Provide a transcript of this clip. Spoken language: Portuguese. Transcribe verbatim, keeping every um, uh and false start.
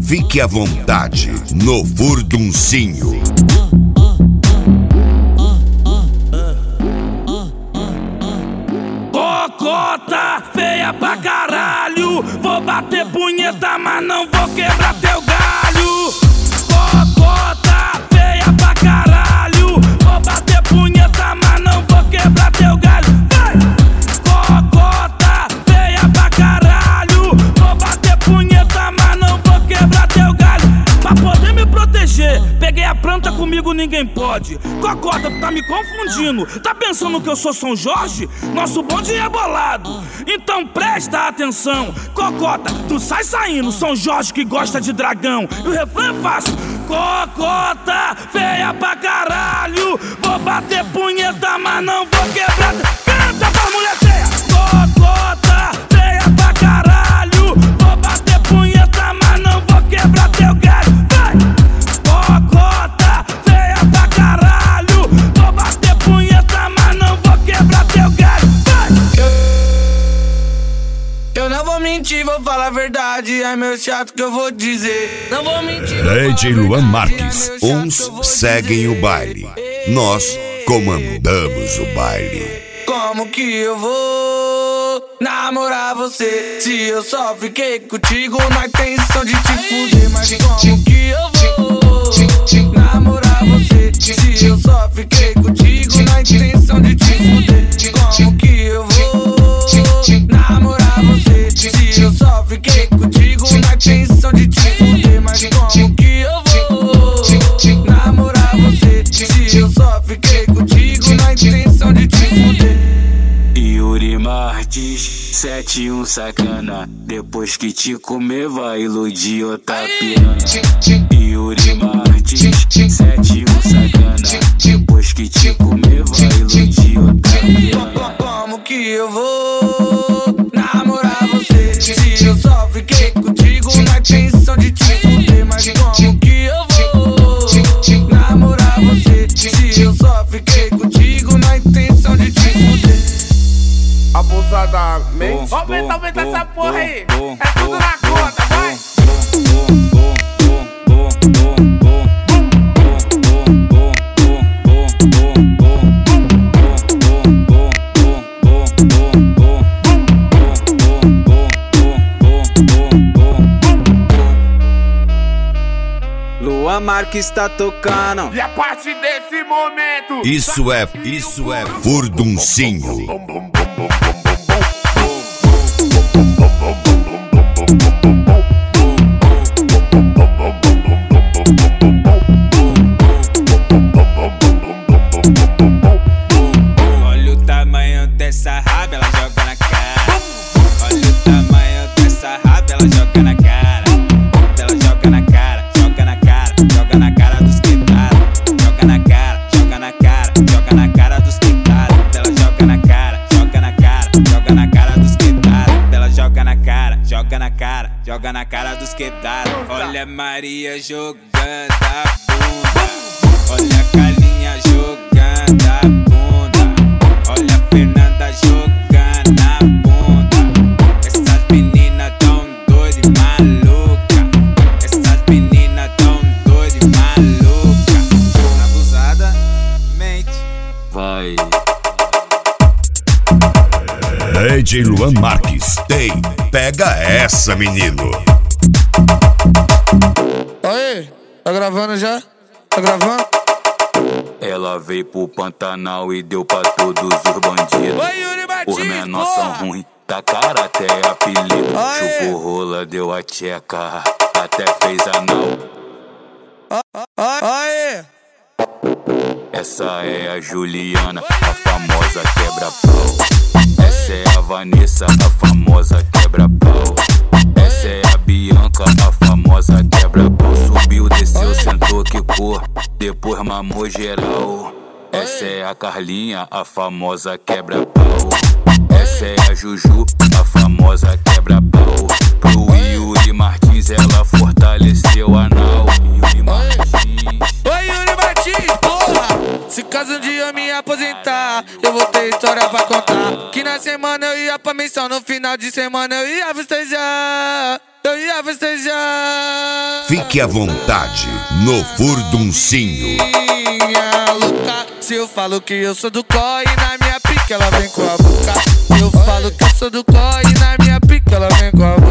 Fique à vontade no Furduncinho. Cocota feia pra caralho, vou bater punheta, mas não vou quebrar teu galho. Cocota feia pra caralho, vou bater punheta, mas não vou quebrar teu galho. Vai! Cocota feia pra caralho, vou bater punheta, mas não vou quebrar teu galho. Pra poder me proteger, peguei a planta, comigo ninguém pode. Cocota, tu tá me confundindo, tá pensando que eu sou São Jorge? Nosso bonde é bolado, então presta atenção. Cocota, tu sai saindo, São Jorge que gosta de dragão. E o refrão é fácil: cocota feia pra caralho, vou bater punheta, mas não vou quebrar. Canta pra mulher feia. Cocota feia pra caralho, vou bater punheta, mas não vou quebrar teu galho. Vai! Cocota feia pra caralho, vou bater punheta, mas não vou quebrar teu galho. Vai! Eu, eu não vou mentir, vou falar a verdade. É meu chato que eu vou dizer. Não vou mentir. D J Luan Marques. Uns seguem o baile, nós comandamos o baile. Como que eu vou namorar você se eu só fiquei contigo na intenção de te fuder? Mas como que eu vou namorar você se eu só fiquei contigo na intenção de te fuder? Como que eu vou namorar você se eu só fiquei contigo na intenção de te fuder? Mas como que eu vou namorar você se eu só fiquei contigo na intenção de te fuder? Yuri Martins, sete um sacana. Depois que te comer vai iludir outra piranha. Yuri Martins, sete um sacana. Depois que te comer vai iludir outra piranha. Como que eu vou namorar você se eu só fiquei contigo na intenção de te fuder? Mas como que eu vou namorar você se eu só fiquei contigo na intenção de te fuder? Abusadamente. Aumenta, aumenta essa porra aí. É tudo na conta, vai. Luan Marques tá tocando. E a partir desse momento, Isso é, isso é Furduncinho. Olha o tamanho dessa raba, ela joga na cara. Olha o tamanho dessa raba, ela joga na cara. Ela joga na cara, joga na cara, joga na cara dos que taram. Joga na cara, joga na cara, joga na cara dos que taram. Ela joga na cara, joga na cara, joga na cara dos que taram. Ela joga na cara, joga na cara, joga na cara dos que taram. Olha a Maria jogando a bunda. Olha a Calinha jogando a bunda. Olha a Fernanda jogando a bunda. Essas meninas tão doidas e maluca. Essas meninas tão doidas e maluca. Abusada, mente. Vai. D J Luan Marques. Tem, pega essa, menino. Oi, tá gravando já? Tá gravando? Ela veio pro Pantanal e deu pra todos os bandidos. Oi, Yuri Martins, Os menores são ruins, da cara até apelido. Aê. Chupou rola, deu a tcheca, até fez anal. Aê! Essa é a Juliana, a famosa quebra-pau. Essa é a Vanessa, a famosa quebra-pau. Essa é a Bianca, a famosa quebra-pau. Subiu, desceu, sentou, quicou, depois mamou geral. Essa é a Carlinha, a famosa quebra-pau. Essa é a Juju, a famosa quebra-pau. Pro Yuri Martins ela fortaleceu o anal. Yuri Martins. Oi, Yuri Martins, porra! Se caso um dia eu me aposentar, eu vou ter história pra contar. Que na semana eu ia pra missão, no final de semana eu ia festejar. eu ia festejar. Fique à vontade no furduncinho. Minha louca, se eu falo que eu sou do corre, na minha pica ela vem com a boca. Se eu falo que eu sou do corre, na minha pica ela vem com a boca.